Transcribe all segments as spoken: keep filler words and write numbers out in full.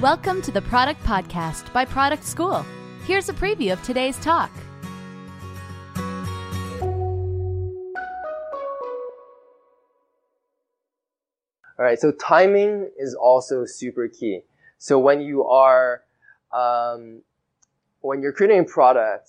Welcome to the Product Podcast by Product School. Here's a preview of today's talk. All right, so timing is also super key. So when you are, um, when you're creating a product,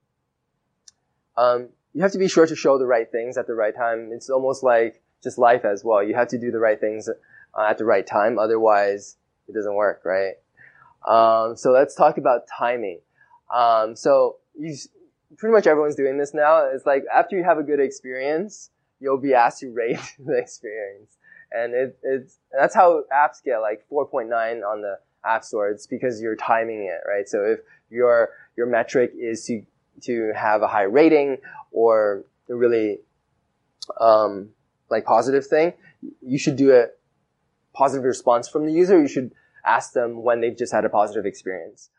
um, you have to be sure to show the right things at the right time. It's almost like just life as well. You have to do the right things uh, at the right time. Otherwise, it doesn't work, right? Um, so let's talk about timing. Um, so you, pretty much everyone's doing this now. It's like after you have a good experience, you'll be asked to rate the experience. And it, it's, that's how apps get like four point nine on the App Store. It's because you're timing it, right? So if your, your metric is to, to have a high rating or a really, um, like positive thing, you should do a positive response from the user. You should ask them when they've just had a positive experience.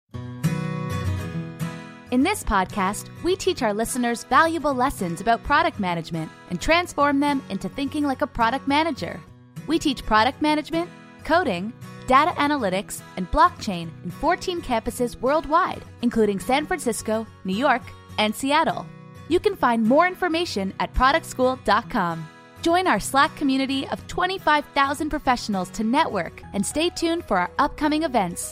In this podcast, we teach our listeners valuable lessons about product management and transform them into thinking like a product manager. We teach product management, coding, data analytics, and blockchain in fourteen campuses worldwide, including San Francisco, New York, and Seattle. You can find more information at product school dot com. Join our Slack community of twenty-five thousand professionals to network and stay tuned for our upcoming events.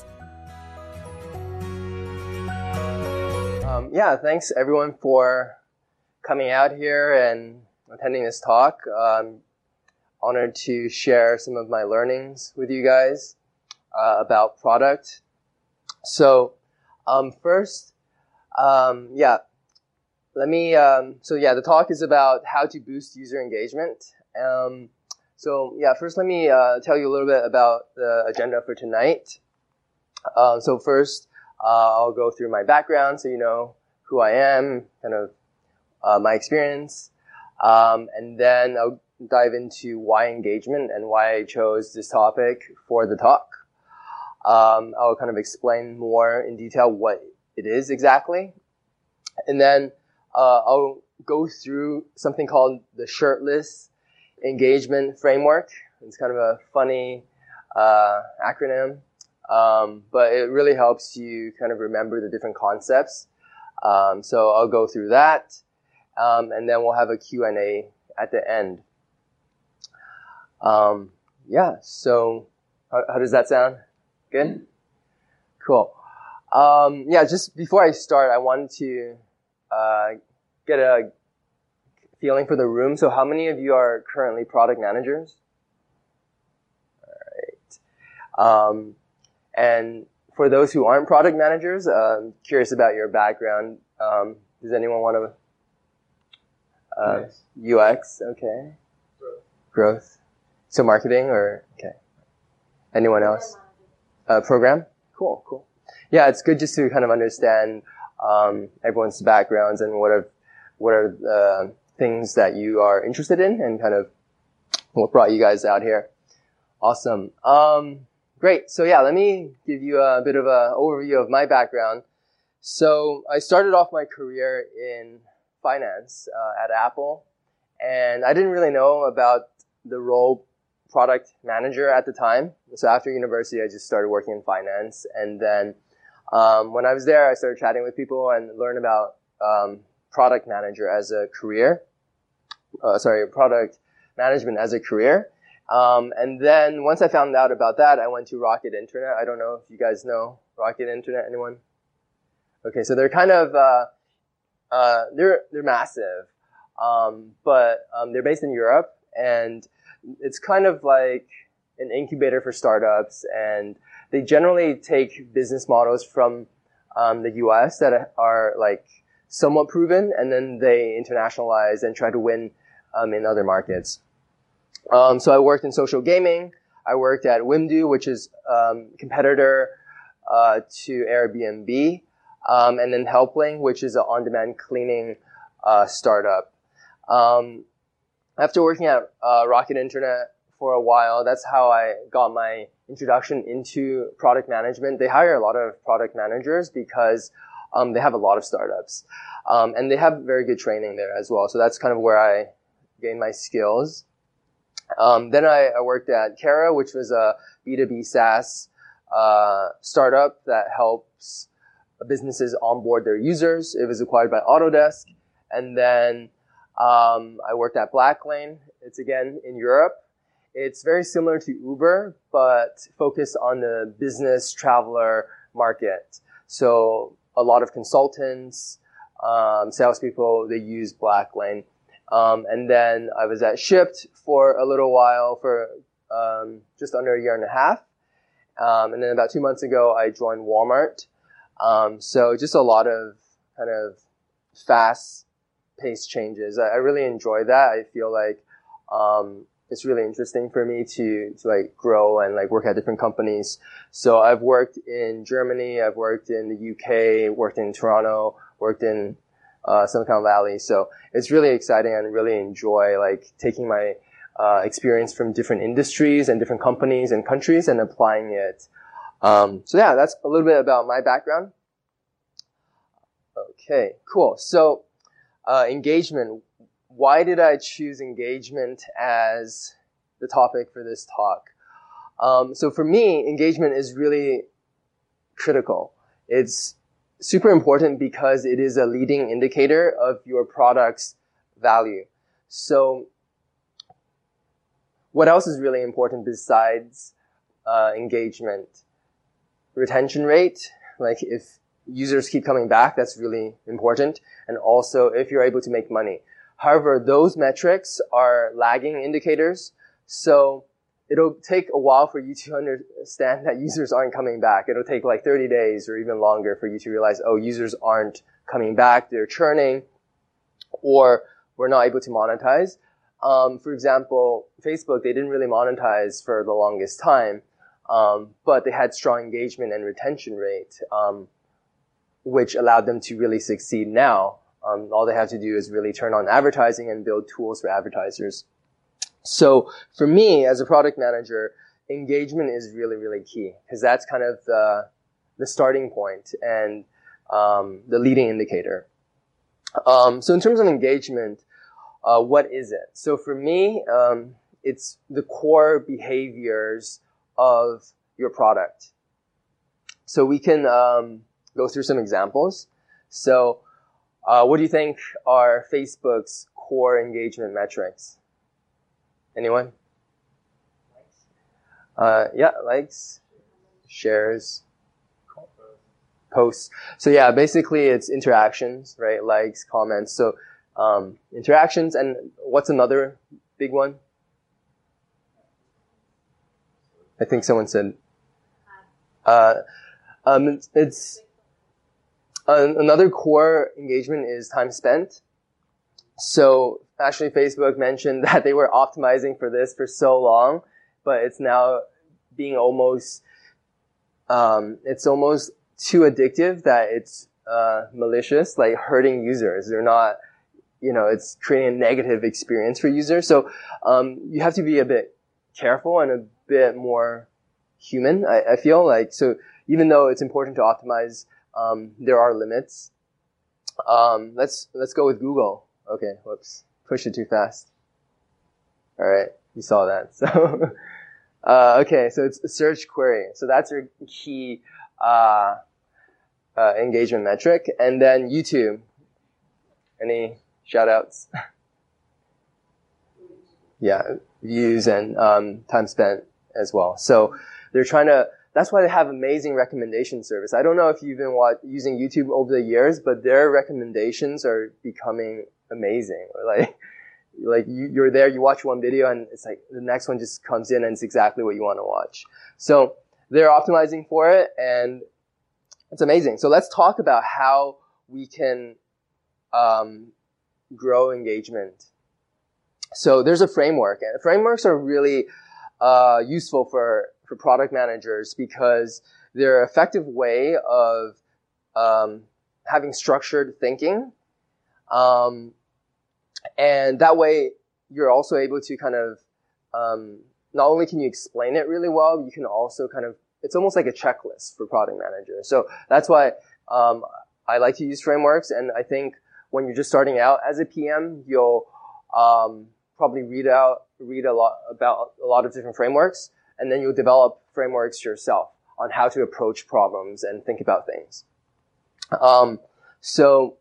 Um, yeah, thanks everyone for coming out here and attending this talk. Um, honored to share some of my learnings with you guys uh, about product. So um, first, um, yeah. Let me, um, so yeah, the talk is about how to boost user engagement. Um, so yeah, first let me uh, tell you a little bit about the agenda for tonight. Um, so first, uh, I'll go through my background so you know who I am, kind of uh, my experience. Um, and then I'll dive into why engagement and why I chose this topic for the talk. Um, I'll kind of explain more in detail what it is exactly. And then Uh, I'll go through something called the shirtless engagement framework. It's kind of a funny uh, acronym, um, but it really helps you kind of remember the different concepts. Um, so I'll go through that, um, and then we'll have a Q and A at the end. Um, yeah, so how, how does that sound? Good? Cool. Um, yeah, just before I start, I wanted to uh, get a feeling for the room. So how many of you are currently product managers? All right. Um, and for those who aren't product managers, uh, I'm curious about your background. Um, does anyone want to? Uh, yes. U X, okay. Growth. Growth. So marketing or, okay. Anyone else? Uh, program? Cool, cool. Yeah, it's good just to kind of understand um, everyone's backgrounds and what are what are the things that you are interested in and kind of what brought you guys out here. Awesome. Um, great. So yeah, let me give you a bit of an overview of my background. So I started off my career in finance uh, at Apple, and I didn't really know about the role product manager at the time. So after university, I just started working in finance. And then um, when I was there, I started chatting with people and learned about um, product manager as a career, uh, sorry, product management as a career. Um, and then once I found out about that, I went to Rocket Internet. I don't know if you guys know Rocket Internet, anyone? Okay, so they're kind of, uh, uh, they're, they're massive, um, but, um, they're based in Europe, and it's kind of like an incubator for startups, and they generally take business models from, um, the U S that are like, somewhat proven, and then they internationalize and try to win um, in other markets. Um, so I worked in social gaming. I worked at Wimdu, which is um, competitor uh, to Airbnb, um, and then Helpling, which is an on-demand cleaning uh, startup. Um, after working at uh, Rocket Internet for a while, that's how I got my introduction into product management. They hire a lot of product managers because Um, they have a lot of startups, um, and they have very good training there as well. So that's kind of where I gained my skills. Um, then I, I worked at Kara, which was a B two B SaaS uh, startup that helps businesses onboard their users. It was acquired by Autodesk. And then um, I worked at Blacklane. It's again in Europe. It's very similar to Uber, but focused on the business traveler market. So a lot of consultants, um, salespeople, they use Blacklane. Um, and then I was at Shipt for a little while, for um, just under a year and a half. Um, and then about two months ago, I joined Walmart. Um, so just a lot of kind of fast-paced changes. I, I really enjoy that. I feel like um, it's really interesting for me to, to like grow and like work at different companies. So I've worked in Germany, I've worked in the U K, worked in Toronto, worked in uh, Silicon Valley. So it's really exciting and really enjoy like taking my uh, experience from different industries and different companies and countries and applying it. Um, so yeah, that's a little bit about my background. Okay, cool. So uh, engagement. Why did I choose engagement as the topic for this talk? Um, so for me, engagement is really critical. It's super important because it is a leading indicator of your product's value. So what else is really important besides uh, engagement? Retention rate, like if users keep coming back, that's really important. And also if you're able to make money. However, those metrics are lagging indicators, so it'll take a while for you to understand that users aren't coming back. It'll take like thirty days or even longer for you to realize, oh, users aren't coming back, they're churning, or we're not able to monetize. Um, for example, Facebook, they didn't really monetize for the longest time, um, but they had strong engagement and retention rate, um, which allowed them to really succeed now. Um, all they have to do is really turn on advertising and build tools for advertisers. So for me, as a product manager, engagement is really, really key because that's kind of the, the starting point and um, the leading indicator. Um, so in terms of engagement, uh, what is it? So for me, um, it's the core behaviors of your product. So we can um, go through some examples. So Uh, what do you think are Facebook's core engagement metrics? Anyone? Uh, yeah, likes, shares, posts. So yeah, basically it's interactions, right? Likes, comments. So um, interactions, and what's another big one? I think someone said. Uh, um, it's. it's Another core engagement is time spent. So actually Facebook mentioned that they were optimizing for this for so long, but it's now being almost, um, it's almost too addictive that it's, uh, malicious, like hurting users. They're not, you know, it's creating a negative experience for users. So, um, you have to be a bit careful and a bit more human, I, I feel like. So even though it's important to optimize, Um, there are limits. Um, let's, let's go with Google. Okay, whoops. Push it too fast. Alright, you saw that. So, uh, okay, so it's a search query. So that's your key, uh, uh, engagement metric. And then YouTube. Any shout outs? Yeah, views and, um, time spent as well. So they're trying to, that's why they have amazing recommendation service. I don't know if you've been watch, using YouTube over the years, but their recommendations are becoming amazing. Like, like you, you're there, you watch one video, and it's like the next one just comes in, and it's exactly what you want to watch. So they're optimizing for it, and it's amazing. So let's talk about how we can um, grow engagement. So there's a framework, and frameworks are really uh, useful for for product managers because they're an effective way of um, having structured thinking. Um, and that way you're also able to kind of, um, not only can you explain it really well, you can also kind of, it's almost like a checklist for product managers. So that's why um, I like to use frameworks. And I think when you're just starting out as a P M, you'll um, probably read out, read a lot about a lot of different frameworks. And then you'll develop frameworks yourself. on how to approach problems and think about things. Um, so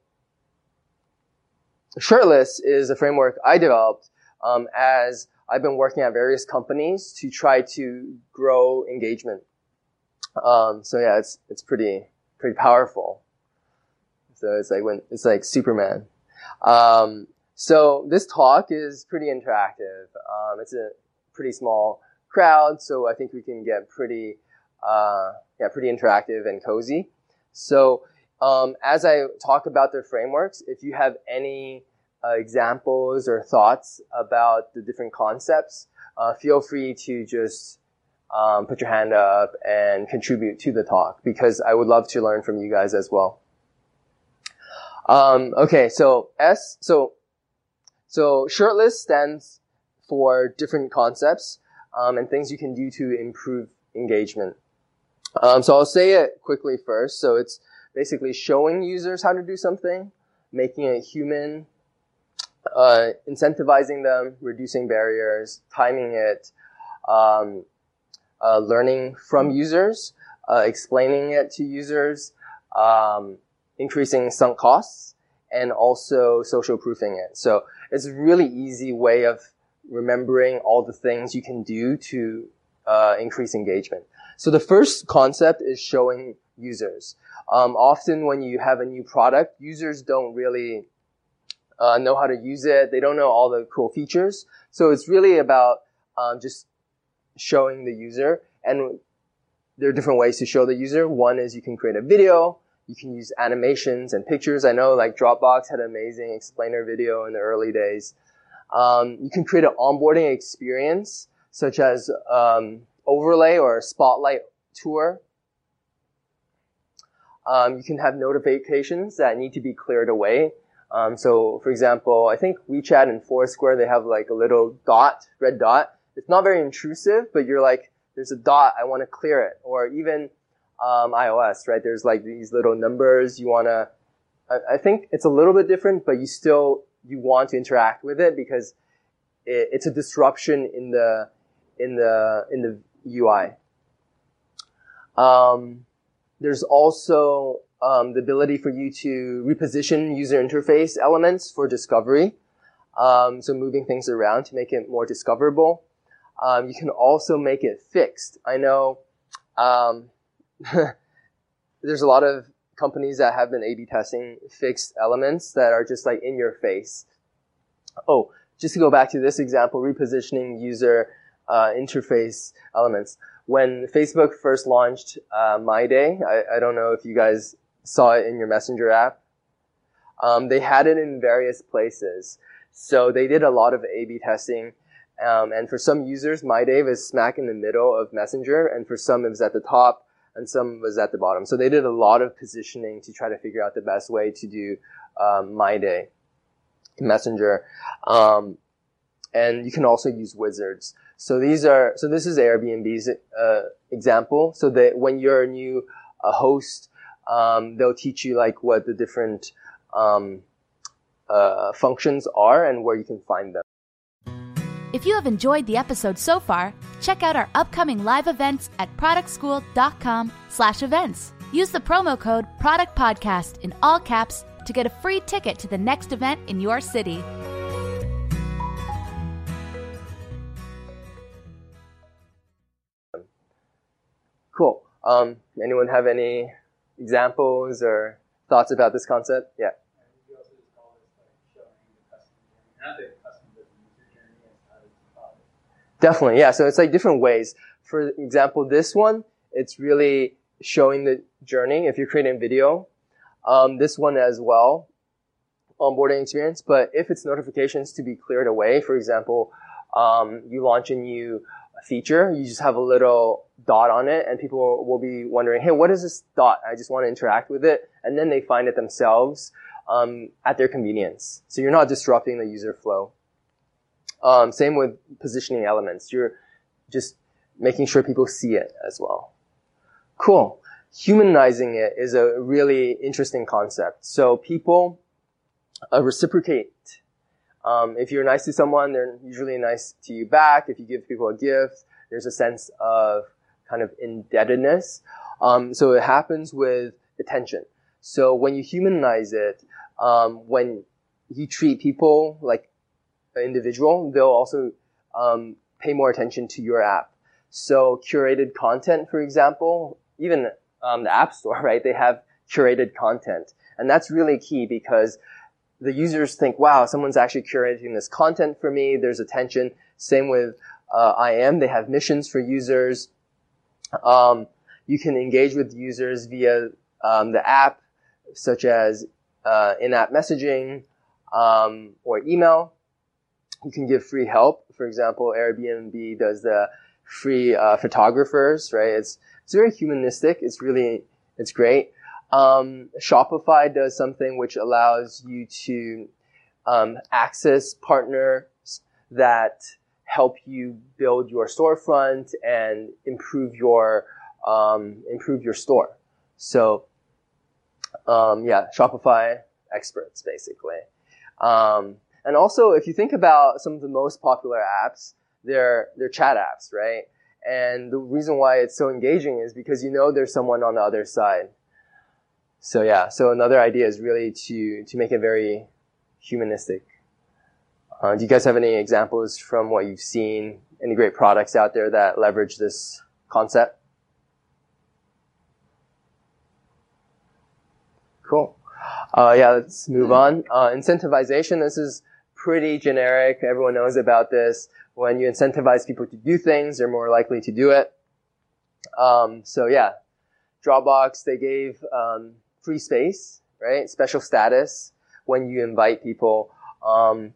Shirtless is a framework I developed um, as I've been working at various companies to try to grow engagement. Um, so yeah, it's it's pretty pretty powerful. So it's like when it's like Superman. Um, so this talk is pretty interactive. Um, it's a pretty small crowd, so I think we can get pretty uh, yeah pretty interactive and cozy. So um, as I talk about their frameworks, if you have any uh, examples or thoughts about the different concepts, uh, feel free to just um, put your hand up and contribute to the talk, because I would love to learn from you guys as well. Um, okay, so S, so, so Shirtless stands for different concepts, um, and things you can do to improve engagement. Um, so I'll say it quickly first. So it's basically showing users how to do something, making it human, uh, incentivizing them, reducing barriers, timing it, um, uh, learning from users, uh, explaining it to users, um, increasing sunk costs, and also social proofing it. So it's a really easy way of remembering all the things you can do to uh, increase engagement. So the first concept is showing users. Um, often when you have a new product, users don't really uh, know how to use it. They don't know all the cool features. So it's really about um, just showing the user. And there are different ways to show the user. One is you can create a video. You can use animations and pictures. I know like Dropbox had an amazing explainer video in the early days. Um, you can create an onboarding experience, such as um, overlay or a spotlight tour. Um, you can have notifications that need to be cleared away. Um, so, for example, I think WeChat and Foursquare, they have like a little dot, red dot. It's not very intrusive, but you're like, there's a dot, I want to clear it. Or even Um, iOS, right? There's like these little numbers you want to, I, I think it's a little bit different, but you still, you want to interact with it because it, it's a disruption in the, in the, in the U I. Um, there's also, um, the ability for you to reposition user interface elements for discovery. Um, so moving things around to make it more discoverable. Um, you can also make it fixed. I know, um, there's a lot of companies that have been A B testing fixed elements that are just like in your face. Oh, just to go back to this example, repositioning user uh, interface elements. When Facebook first launched uh, My Day, I, I don't know if you guys saw it in your Messenger app. Um, they had it in various places. So they did a lot of A B testing. Um, and for some users, My Day was smack in the middle of Messenger, and for some it was at the top, and some was at the bottom. So they did a lot of positioning to try to figure out the best way to do um, My Day in Messenger. Um, and you can also use wizards. So these are, so this is Airbnb's uh, example. So that when you're a new uh, host, um, they'll teach you like what the different um, uh, functions are and where you can find them. If you have enjoyed the episode so far, check out our upcoming live events at productschool.com slash events. Use the promo code PRODUCTPODCAST in all caps to get a free ticket to the next event in your city. Cool. Um, anyone have any examples or thoughts about this concept? Yeah. Definitely, yeah. So it's like different ways. For example, this one, it's really showing the journey. If you're creating a video, um, this one as well, onboarding experience. But if it's notifications to be cleared away, for example, um, you launch a new feature, you just have a little dot on it, and people will be wondering, hey, what is this dot? I just want to interact with it. And then they find it themselves um, at their convenience. So you're not disrupting the user flow. Um, same with positioning elements. You're just making sure people see it as well. Cool. Humanizing it is a really interesting concept. So people uh, reciprocate. Um, if you're nice to someone, they're usually nice to you back. If you give people a gift, there's a sense of kind of indebtedness. Um, so it happens with attention. So when you humanize it, um, when you treat people like an individual, they'll also um, pay more attention to your app. So curated content, for example, even um, the App Store, right? They have curated content. And that's really key because the users think, wow, someone's actually curating this content for me. There's attention. Same with uh, I M. They have missions for users. Um, you can engage with users via um, the app, such as uh, in-app messaging um, or email. You can give free help. For example, Airbnb does the free uh, photographers, right? It's it's very humanistic. It's really it's great. Um, Shopify does something which allows you to um, access partners that help you build your storefront and improve your um, improve your store. So, um, yeah, Shopify experts basically. Um, and also, if you think about some of the most popular apps, they're they're chat apps, right? And the reason why it's so engaging is because you know there's someone on the other side. So yeah, so another idea is really to to make it very humanistic. Uh, do you guys have any examples from what you've seen? Any great products out there that leverage this concept? Cool. Uh, yeah, let's move on. Uh, incentivization, this is pretty generic. Everyone knows about this. When you incentivize people to do things, they're more likely to do it. Um, so yeah, Dropbox, they gave um, free space, right? Special status when you invite people. Um,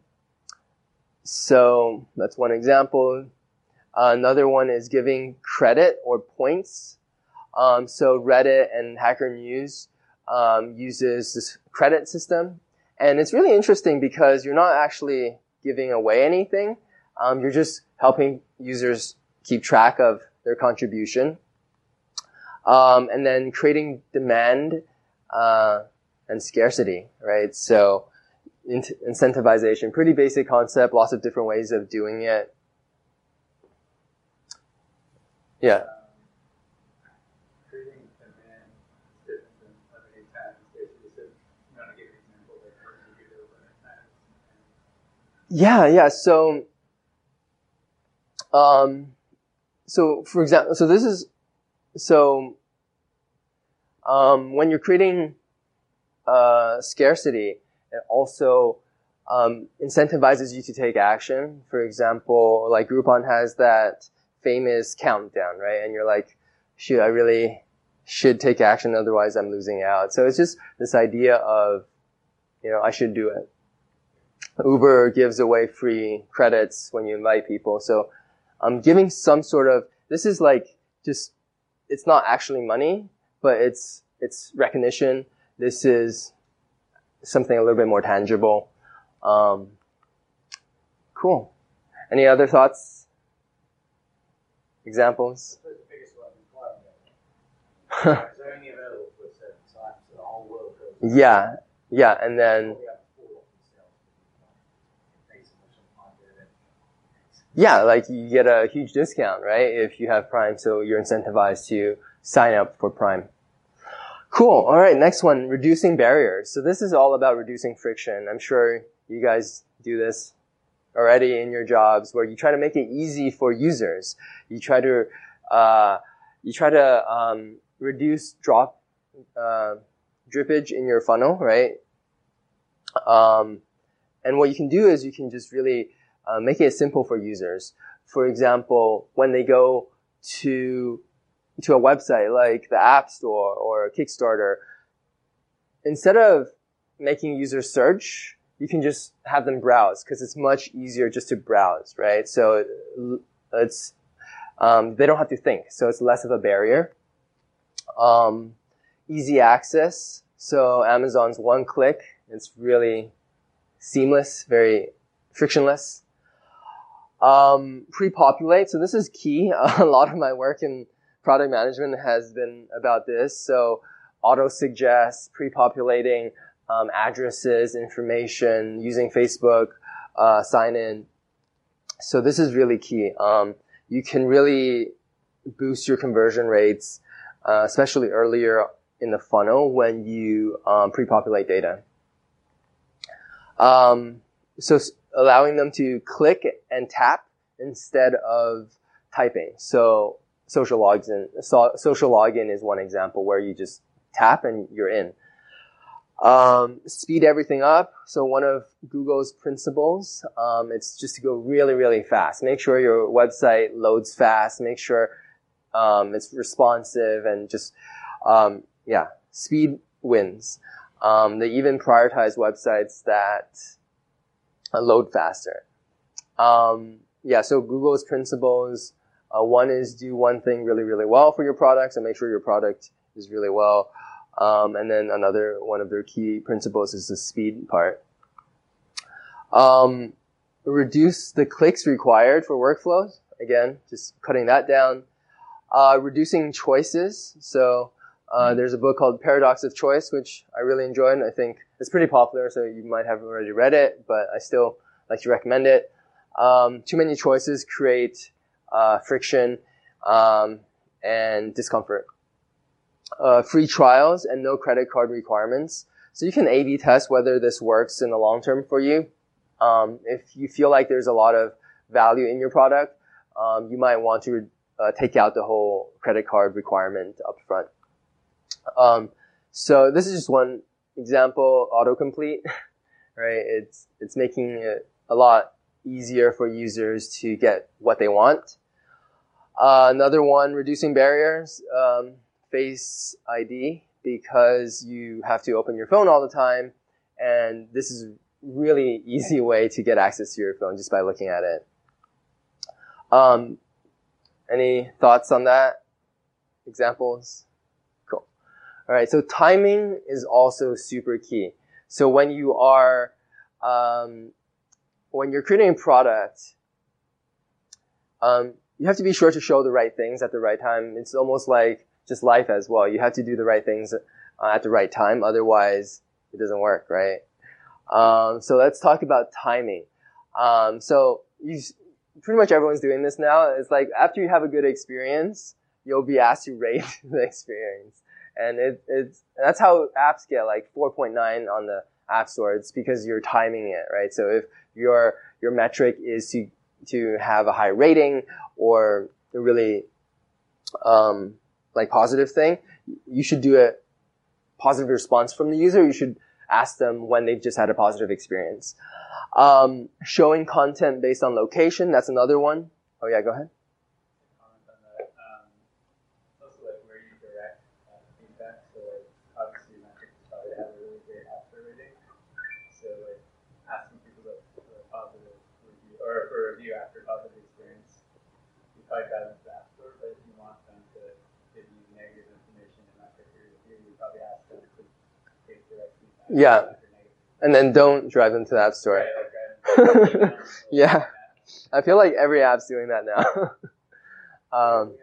so that's one example. Uh, another one is giving credit or points. Um, so Reddit and Hacker News um, uses this credit system. And it's really interesting because you're not actually giving away anything. Um, you're just helping users keep track of their contribution. Um, and then creating demand uh, and scarcity, right? So in- incentivization, pretty basic concept, lots of different ways of doing it. Yeah. Yeah, yeah. So, um, so for example, so this is, so, um, when you're creating, uh, scarcity, it also, um, incentivizes you to take action. For example, like Groupon has that famous countdown, right? And you're like, shoot, I really should take action, otherwise I'm losing out. So it's just this idea of, you know, I should do it. Uber gives away free credits when you invite people. So um, giving some sort of, this is like just, it's not actually money, but it's it's recognition. This is something a little bit more tangible. Um, cool. Any other thoughts? Examples? The biggest one is cloud. It's only available for a certain time, so the whole world goes. Yeah, yeah, and then yeah, like you get a huge discount, right? If you have Prime, so you're incentivized to sign up for Prime. Cool. All right, next one, reducing barriers. So this is all about reducing friction. I'm sure you guys do this already in your jobs, where you try to make it easy for users. You try to uh, you try to um, reduce drop uh, drippage in your funnel, right? Um, and what you can do is you can just really uh, make it simple for users. For example, when they go to to a website like the App Store or Kickstarter, instead of making users search, you can just have them browse, because it's much easier just to browse, right? So it's um, they don't have to think, so it's less of a barrier. Um, easy access. So Amazon's one click. It's really seamless, very frictionless. Um, pre-populate. So this is key. A lot of my work in product management has been about this. So auto-suggest, pre-populating um, addresses, information, using Facebook, uh, sign in. So this is really key. Um, you can really boost your conversion rates, uh, especially earlier in the funnel when you um, pre-populate data. Um, so s- allowing them to click and tap instead of typing. So social login, so, social login is one example where you just tap and you're in. Um, speed everything up. So one of Google's principles, um, it's just to go really, really fast. Make sure your website loads fast. Make sure um, it's responsive and just, um, yeah, speed wins. Um, they even prioritize websites that load faster. Um, yeah, so Google's principles, uh, one is do one thing really, really well for your product, so make sure your product is really well. Um, and then another one of their key principles is the speed part. Um, reduce the clicks required for workflows. Again, just cutting that down. Uh, reducing choices. So uh, there's a book called Paradox of Choice, which I really enjoyed. I think it's pretty popular, so you might have already read it, but I still like to recommend it. Um, too many choices create uh, friction um, and discomfort. Uh, free trials and no credit card requirements. So you can A B test whether this works in the long term for you. Um, if you feel like there's a lot of value in your product, um, you might want to uh, take out the whole credit card requirement up front. Um, so this is just one example, autocomplete, right? It's, it's making it a lot easier for users to get what they want. Uh, another one, reducing barriers. Um, Face I D, because you have to open your phone all the time, and this is a really easy way to get access to your phone just by looking at it. Um, any thoughts on that? Examples? Cool. All right, so timing is also super key. So when you are, um, when you're creating a product, um, you have to be sure to show the right things at the right time. It's almost like just life as well. You have to do the right things uh, at the right time. Otherwise, it doesn't work, right? Um, so let's talk about timing. Um, so you, pretty much everyone's doing this now. It's like after you have a good experience, you'll be asked to rate the experience. And it, it's, that's how apps get like four point nine on the App Store. It's because you're timing it, right? So if your, your metric is to, to have a high rating or really, um, like positive thing, you should do a positive response from the user. You should ask them when they've just had a positive experience. Um, showing content based on location, that's another one. Oh yeah, go ahead. Comment on that. Um, it's also like where you direct uh, feedback. So like obviously metrics probably have a really great after rating. So like asking people to, for a positive review or for a review after a positive experience, you probably balance the App Store, but if you want them to give you negative information and not get your review, you probably ask them to take direct feedback. Yeah. And then don't drive them to the App Store. Right, like, right. Yeah. I feel like every app's doing that now. um,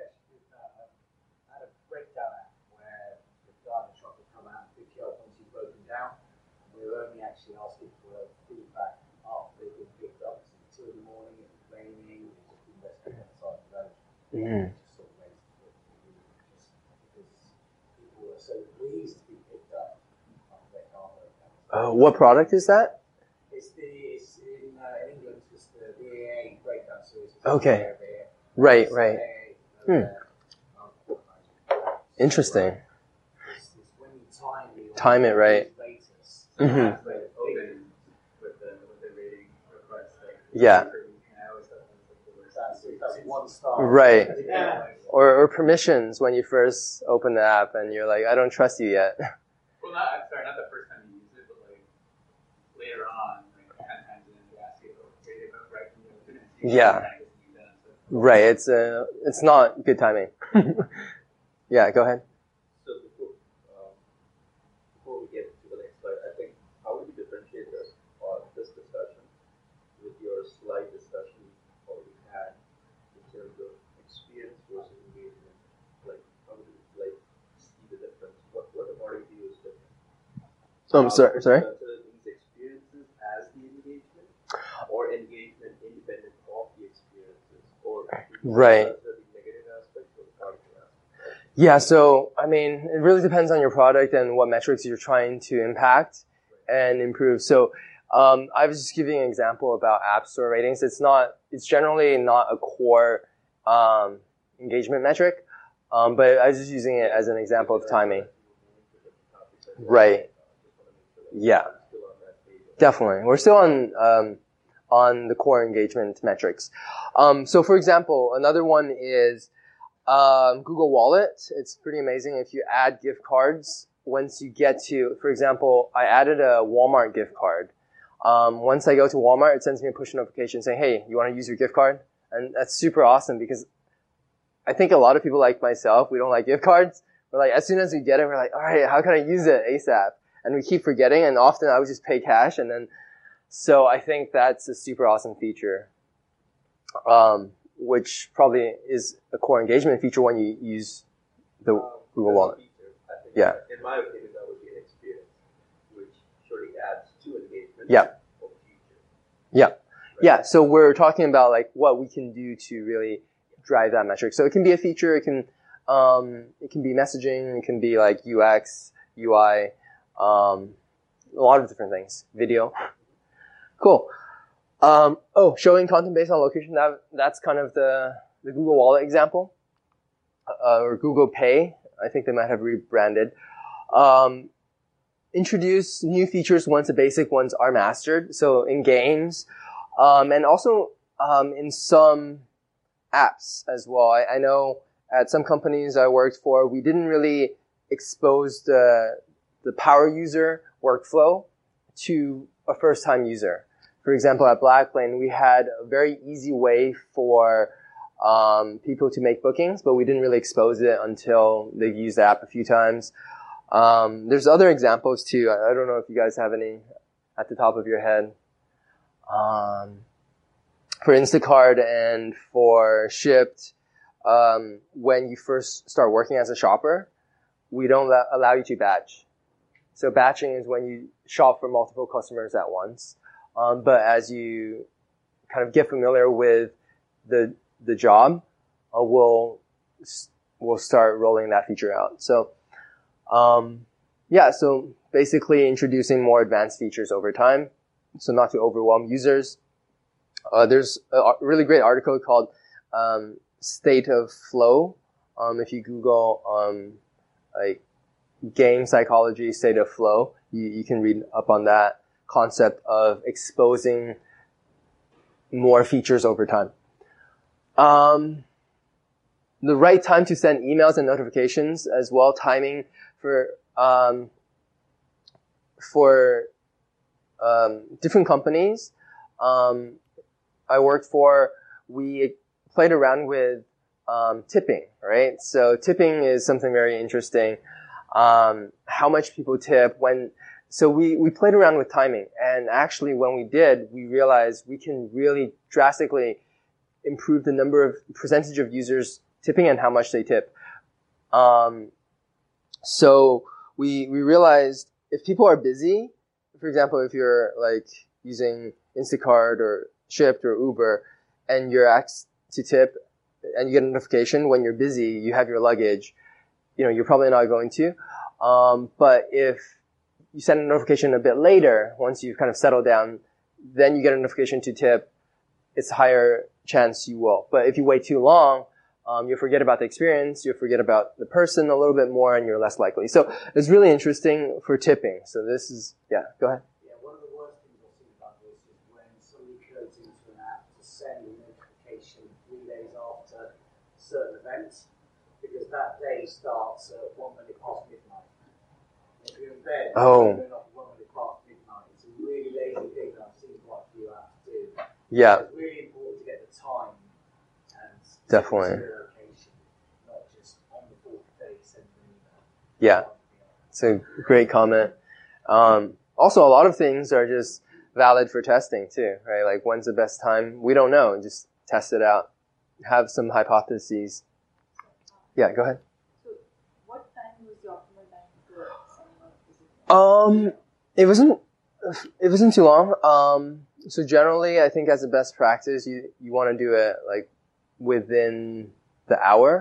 I had a breakdown app where the garden shop would come out and pick you up once you've broken down. We were only actually asking for feedback after they've been picked up. So two in the morning, it was raining, it was just been resting outside the road. mm. Just sort of wasted it, really, just because people were so pleased to be picked up after their car broke down. Oh, what product is that? It's the it's in, uh, in England, it's just the, the A A breakdown series. Okay. Right, right. Hmm. Hmm. Interesting. It's, it's when you time, the Time it right. Basis. Mm-hmm. Like open with the with the rating request. Like, Yeah. I always thought that was like the worst. That's, that's one star. Right. Yeah. Or, or permissions when you first open the app and you're like, I don't trust you yet. Well, not I'm sorry, not the first time you use it, but like later on, like ten times in, you ask it or rate it right from the open. Yeah. Right. It's uh, it's not good timing. Yeah. Go ahead. So before, um, before we get to the next slide, I think how would you differentiate this on this discussion with your slide discussion already had in terms of experience versus engagement? Like, how would you like see the difference? What what according to you is different? Oh, I'm sorry. Sorry. Consider these experiences as the engagement, or engagement independent of the experiences, or Right. the negative aspects or Yeah, so, I mean, it really depends on your product and what metrics you're trying to impact and improve. So, um, I was just giving an example about App Store ratings. It's not, it's generally not a core, um, engagement metric, um, but I was just using it as an example of timing. Right. Yeah. Definitely. We're still on, um, on the core engagement metrics. Um, so for example, another one is, um, Google Wallet. It's pretty amazing if you add gift cards. Once you get to, for example, I added a Walmart gift card. Um, once I go to Walmart, it sends me a push notification saying, hey, you want to use your gift card? And that's super awesome because I think a lot of people like myself, we don't like gift cards. We're like, as soon as we get it, we're like, all right, how can I use it ASAP? And we keep forgetting, and often I would just pay cash. And then, so I think that's a super awesome feature, um, which probably is a core engagement feature when you use the Um, Google Wallet. Feature, I think Yeah. In my opinion, that would be an experience which surely adds to engagement. Yeah. Of feature. Yeah. Yeah. So we're talking about like what we can do to really drive that metric. So it can be a feature. It can, um, it can be messaging. It can be like U X, U I, um, a lot of different things. Video. Cool. Um, oh, showing content based on location. That, that's kind of the, the Google Wallet example, uh, or Google Pay. I think they might have rebranded. Um, introduce new features once the basic ones are mastered. So in games, um, and also, um, in some apps as well. I, I know at some companies I worked for, we didn't really expose the, the power user workflow to a first time user. For example, at Blacklane, we had a very easy way for um, people to make bookings, but we didn't really expose it until they've used the app a few times. Um, there's other examples too. I, I don't know if you guys have any at the top of your head. Um, for Instacart and for Shipt, um, when you first start working as a shopper, we don't la- allow you to batch. So batching is when you shop for multiple customers at once. Um, but as you kind of get familiar with the the job, uh, we'll we'll start rolling that feature out. So, um, yeah. So basically, introducing more advanced features over time, so not to overwhelm users. Uh, there's a really great article called um, "State of Flow." Um, if you Google um, like game psychology, state of flow, you, you can read up on that concept of exposing more features over time. Um, the right time to send emails and notifications as well, timing for, um, for, um, different companies. Um, I worked for, we played around with, um, tipping, right? So tipping is something very interesting. Um, how much people tip when, So we, we played around with timing, and actually when we did, we realized we can really drastically improve the number of percentage of users tipping and how much they tip. Um, so we, we realized if people are busy, for example, if you're like using Instacart or Shipt or Uber and you're asked to tip and you get a notification when you're busy, you have your luggage, you know, you're probably not going to. Um, but if you send a notification a bit later, once you've kind of settled down, then you get a notification to tip, it's a higher chance you will. But if you wait too long, um, you'll forget about the experience, you'll forget about the person a little bit more, and you're less likely. So it's really interesting for tipping. So this is, yeah, go ahead. Yeah, one of the worst things I've seen about this is when somebody goes into an app to send a notification three days after certain events, because that day starts at one minute past midnight. If you're in bed, Oh. you're not one minute past midnight. It's a really lazy thing that I've seen quite a few apps do. Yeah, It's really important to get the time and Definitely. the location, not just on the fourth day sending an email. yeah. It's a great comment. Um, also, a lot of things are just valid for testing too, right? Like, when's the best time? We don't know. Just test it out. Have some hypotheses. Yeah, go ahead. So, what time was the optimal time for signing up visit? Um, it wasn't, it wasn't too long. Um, so generally, I think as a best practice, you, you want to do it like within the hour.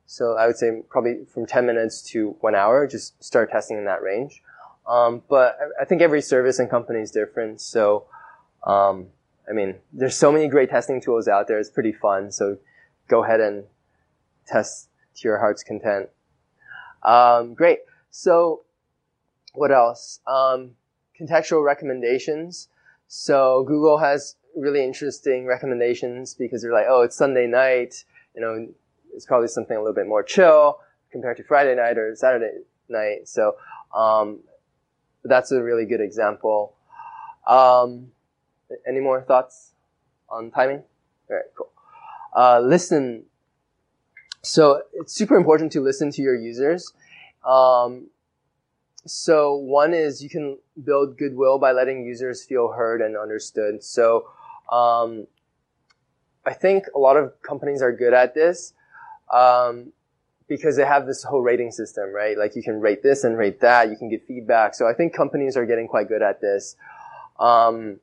So I would say probably from ten minutes to one hour, just start testing in that range. Um, but I think every service and company is different. So, um, I mean, there's so many great testing tools out there. It's pretty fun. So go ahead and test to your heart's content. Um, great. So what else? Um, contextual recommendations. So Google has really interesting recommendations because they're like, oh, it's Sunday night. You know, it's probably something a little bit more chill compared to Friday night or Saturday night. So, um, that's a really good example. Um, any more thoughts on timing? All right, cool. Uh, listen. So it's super important to listen to your users. Um, so one is you can build goodwill by letting users feel heard and understood. So, um, I think a lot of companies are good at this. Um, because they have this whole rating system, right? Like you can rate this and rate that. You can get feedback. So I think companies are getting quite good at this. Um,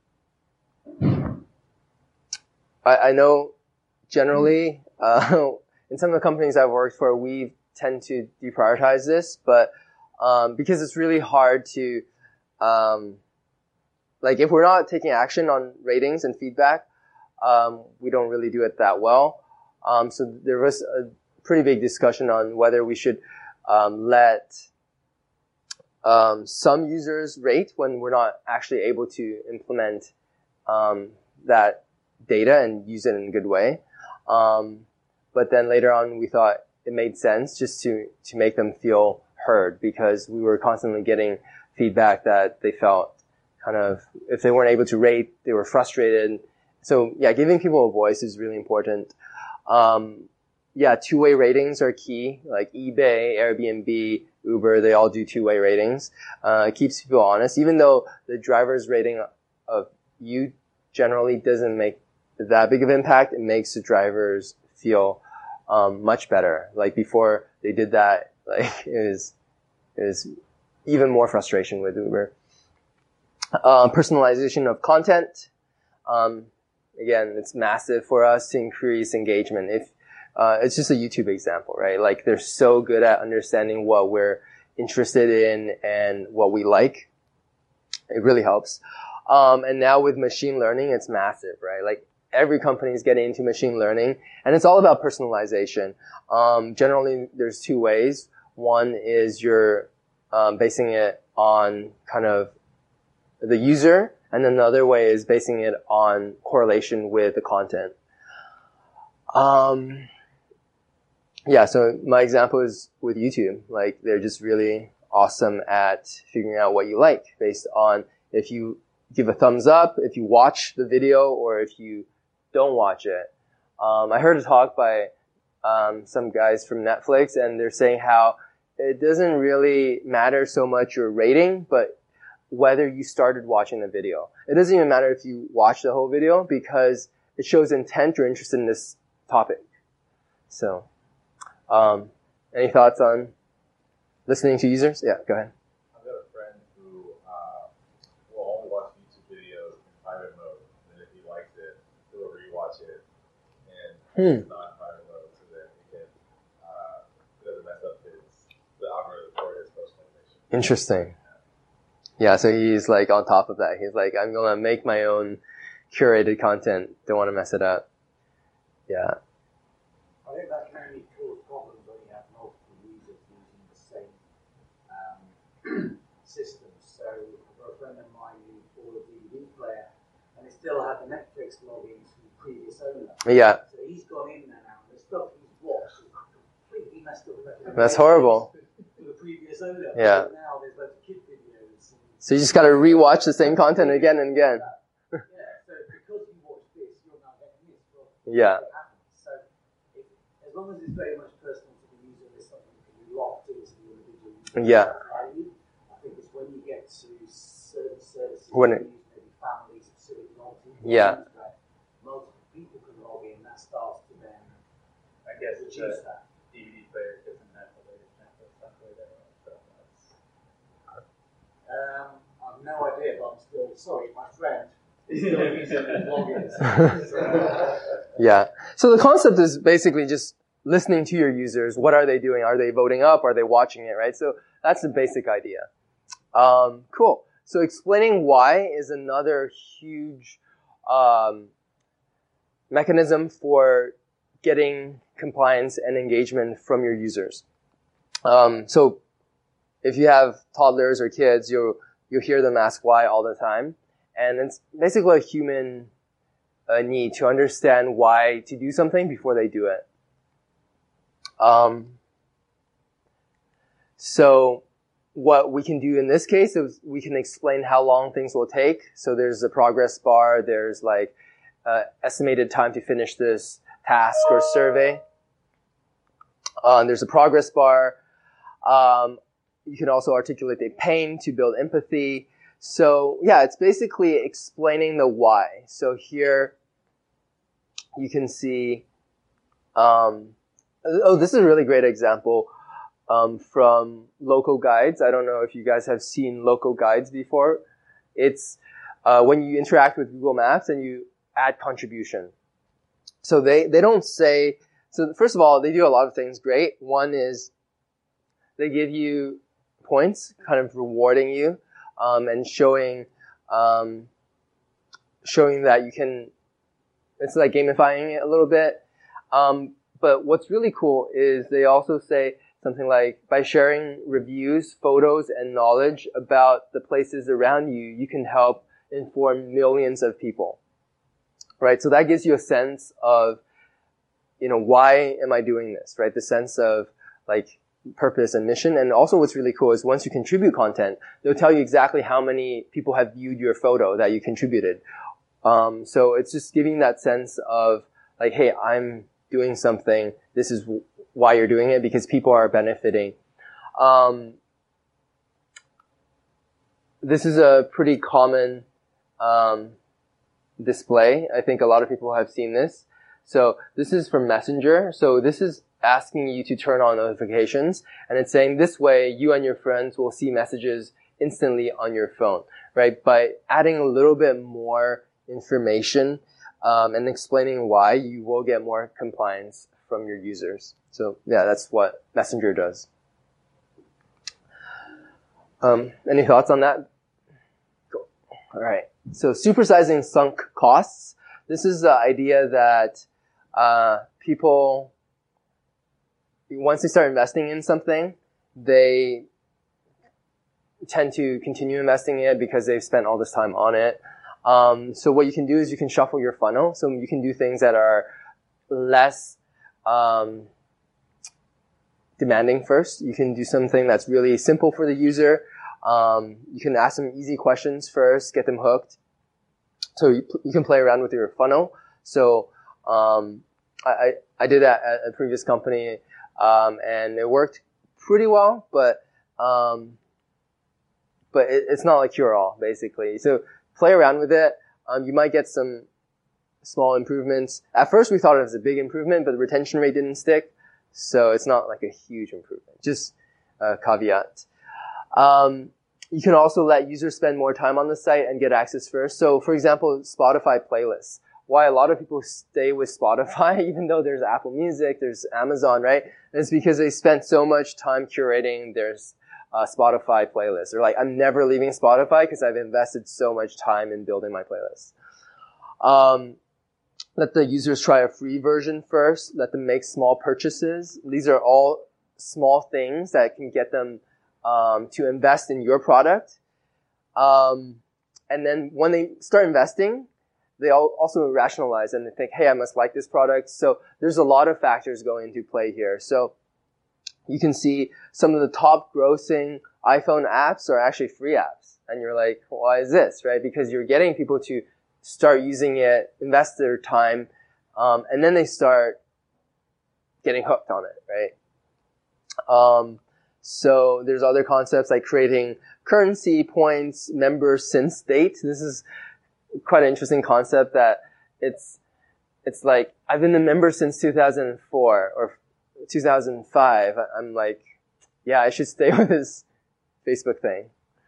I, I know generally, uh, in some of the companies I've worked for, we tend to deprioritize this, but, um, because it's really hard to, um, like if we're not taking action on ratings and feedback, um, we don't really do it that well. Um, so there was a pretty big discussion on whether we should um, let um, some users rate when we're not actually able to implement um, that data and use it in a good way. Um, but then later on, we thought it made sense just to to make them feel heard because we were constantly getting feedback that they felt kind of if they weren't able to rate, they were frustrated. So yeah, giving people a voice is really important. Um, yeah, two-way ratings are key. Like eBay, Airbnb, Uber, they all do two-way ratings. Uh, it keeps people honest, even though the driver's rating of you generally doesn't make that big of impact. It makes the drivers feel um, much better. Like before they did that, like it was it was even more frustration with Uber. Uh, personalization of content. Um, again, it's massive for us to increase engagement. If uh, it's just a YouTube example, right? Like they're so good at understanding what we're interested in and what we like. It really helps. Um, and now with machine learning, it's massive, right? Like every company is getting into machine learning, and it's all about personalization. Um, generally, there's two ways. One is you're um, basing it on kind of the user, and another way is basing it on correlation with the content. Um, yeah, so my example is with YouTube. Like they're just really awesome at figuring out what you like based on if you give a thumbs up, if you watch the video, or if you don't watch it. Um, I heard a talk by um, some guys from Netflix, and they're saying how it doesn't really matter so much your rating, but whether you started watching the video. It doesn't even matter if you watch the whole video because it shows intent you're interested in this topic. So, um, any thoughts on listening to users? Yeah, go ahead. I've got a friend who uh, will only watch YouTube videos in private mode, and if he likes it, he'll rewatch it and Hmm. not in private mode so that he can uh, it doesn't mess up his the algorithm for his post notification. Interesting. Yeah, so he's like on top of that. He's like, I'm gonna make my own curated content. Don't want to mess it up. Yeah. I think that can only cause problems when you have multiple users using the same um, system. So I've got a friend of mine who bought a D V D player and he still had the Netflix logins from the previous owner. Yeah. So he's gone in there now and the stuff he's watched is completely messed up. That's horrible. For the previous owner. Yeah. So now there's loads of kid videos. And So you just gotta rewatch the same content again and again. yeah, so because you watch this, you're now getting this. Well, Yeah. it happens. So if, as long as it's very much personal to the user, there's something that can be locked into the individual user. Yeah. value. I think it's when you get to certain services, When it- maybe families of certain multiple Yeah. where multiple people can log in, that starts to then I guess it's reduce a that. D V D player doesn't have the latest Netflix software there. So that's Um, I've no idea, but I'm still sorry, my friend is still using the logins. So, Yeah. So the concept is basically just listening to your users. What are they doing? Are they voting up? Are they watching it, right? So that's the basic idea. Um, cool. So explaining why is another huge um, mechanism for getting compliance and engagement from your users. Um, so if you have toddlers or kids, you'll you'll hear them ask why all the time, and it's basically a human uh, need to understand why to do something before they do it. Um, so what we can do in this case is we can explain how long things will take. So there's a progress bar. There's like uh, estimated time to finish this task or survey. Uh, there's a progress bar. Um, you can also articulate a pain to build empathy. So yeah, it's basically explaining the why. So here you can see, um, oh, this is a really great example um, from Local Guides. I don't know if you guys have seen Local Guides before. It's uh, when you interact with Google Maps and you add contribution. So they, they don't say, so first of all, they do a lot of things great. One is they give you points, kind of rewarding you, um, and showing, um, showing that you can, it's like gamifying it a little bit. Um, but what's really cool is they also say something like, by sharing reviews, photos, and knowledge about the places around you, you can help inform millions of people. Right? So that gives you a sense of, you know, why am I doing this, right? The sense of, like, purpose and mission. And also what's really cool is once you contribute content, they'll tell you exactly how many people have viewed your photo that you contributed. Um, so it's just giving that sense of, like, hey, I'm doing something. This is w- why you're doing it, because people are benefiting. Um, this is a pretty common um, display. I think a lot of people have seen this. So this is from Messenger. So this is asking you to turn on notifications, and it's saying this way you and your friends will see messages instantly on your phone, right? By adding a little bit more information um, and explaining why, you will get more compliance from your users. So yeah, that's what Messenger does. Um, any thoughts on that? Cool. All right. So supersizing sunk costs. This is the idea that uh, people, once they start investing in something, they tend to continue investing in it because they've spent all this time on it. Um, so what you can do is you can shuffle your funnel. So you can do things that are less um, demanding first. You can do something that's really simple for the user. Um, you can ask them easy questions first, get them hooked. So you, you can play around with your funnel. So um, I, I did that at a previous company, um, and it worked pretty well, but um, but it, it's not like cure-all, basically. So play around with it. Um, you might get some small improvements. At first, we thought it was a big improvement, but the retention rate didn't stick, so it's not like a huge improvement. Just a caveat. Um, you can also let users spend more time on the site and get access first. So, for example, Spotify playlists. Why a lot of people stay with Spotify, even though there's Apple Music, there's Amazon, right? And it's because they spent so much time curating their uh, Spotify playlist. They're like, I'm never leaving Spotify because I've invested so much time in building my playlist. Um, let the users try a free version first. Let them make small purchases. These are all small things that can get them um, to invest in your product. Um, and then when they start investing, they all also rationalize and they think, hey, I must like this product. So there's a lot of factors going into play here. So you can see some of the top grossing iPhone apps are actually free apps. And you're like, why is this, right? Because you're getting people to start using it, invest their time, um, and then they start getting hooked on it, right? Um, so there's other concepts like creating currency points, member since date. This is quite an interesting concept that it's, it's like, I've been a member since two thousand four or two thousand five. I'm like, yeah, I should stay with this Facebook thing.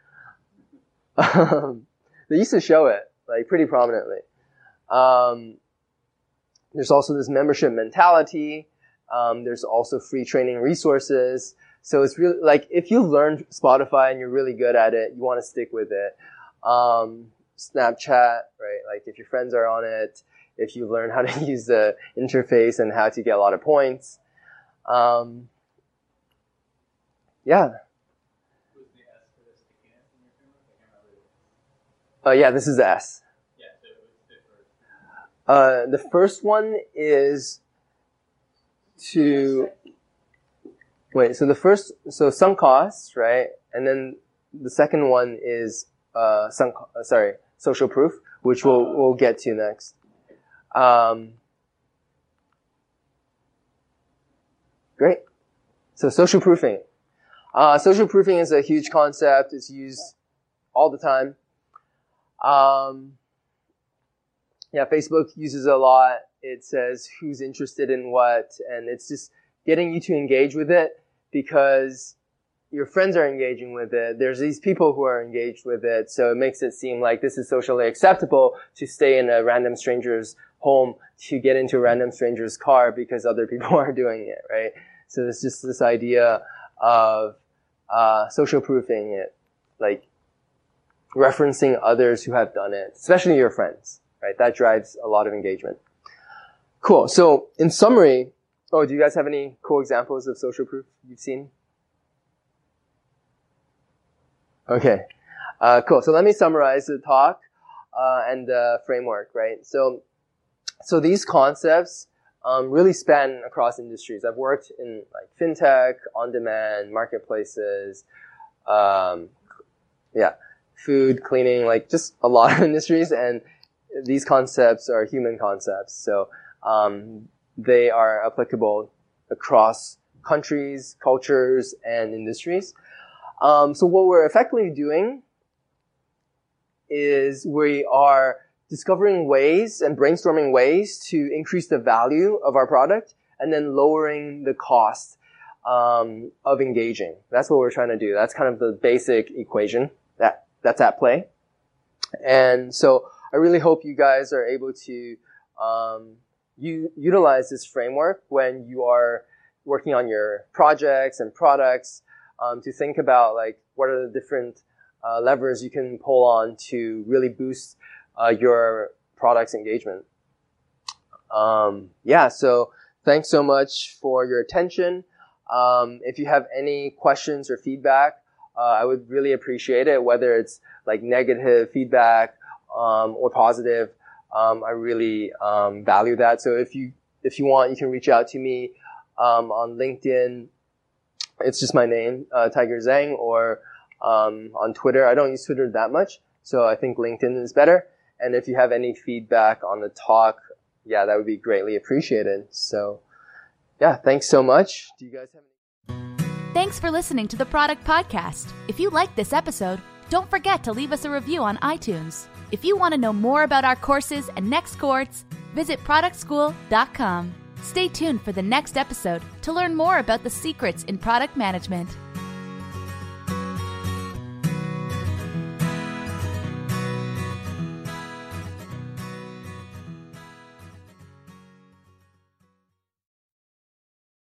Um, they used to show it, like, pretty prominently. Um, there's also this membership mentality. Um, there's also free training resources. So it's really like if you learned Spotify and you're really good at it, you want to stick with it. Um, Snapchat, right? Like if your friends are on it, if you learn how to use the interface and how to get a lot of points. Um, yeah. Was the S for the stickiness in your framework? I can't remember. Uh, yeah, this is the S. Yeah, so it was different. Uh, the first one is to, wait, so the first, so sunk costs, right? And then the second one is, uh, sunk, uh, sorry, social proof, which we'll, we'll get to next. Um, great. So social proofing. Uh, social proofing is a huge concept. It's used all the time. Um, yeah, Facebook uses it a lot. It says who's interested in what, and it's just getting you to engage with it because your friends are engaging with it. There's these people who are engaged with it, so it makes it seem like this is socially acceptable to stay in a random stranger's home, to get into a random stranger's car because other people are doing it, right? So it's just this idea of uh, social proofing it, like referencing others who have done it, especially your friends, right? That drives a lot of engagement. Cool. So in summary, oh, do you guys have any cool examples of social proof you've seen? Okay. Uh, cool. So let me summarize the talk uh, and the framework, right? So, so these concepts um, really span across industries. I've worked in like fintech, on-demand, marketplaces, um, yeah, food, cleaning, like just a lot of industries, and these concepts are human concepts. So um, they are applicable across countries, cultures, and industries. Um, so what we're effectively doing is we are discovering ways and brainstorming ways to increase the value of our product and then lowering the cost um, of engaging. That's what we're trying to do. That's kind of the basic equation that that's at play. And so I really hope you guys are able to um, you utilize this framework when you are working on your projects and products. Um, to think about like what are the different uh, levers you can pull on to really boost uh, your product's engagement. Um, yeah, so thanks so much for your attention. Um, if you have any questions or feedback, uh, I would really appreciate it, whether it's like negative feedback um, or positive. Um, I really um, value that. So if you if you want, you can reach out to me um, on LinkedIn. It's just my name, uh, Tiger Zhang, or um, on Twitter. I don't use Twitter that much, so I think LinkedIn is better. And if you have any feedback on the talk, yeah, that would be greatly appreciated. So, yeah, thanks so much. Do you guys have any? Thanks for listening to the Product Podcast. If you liked this episode, don't forget to leave us a review on iTunes. If you want to know more about our courses and next cohorts, visit product school dot com. Stay tuned for the next episode to learn more about the secrets in product management.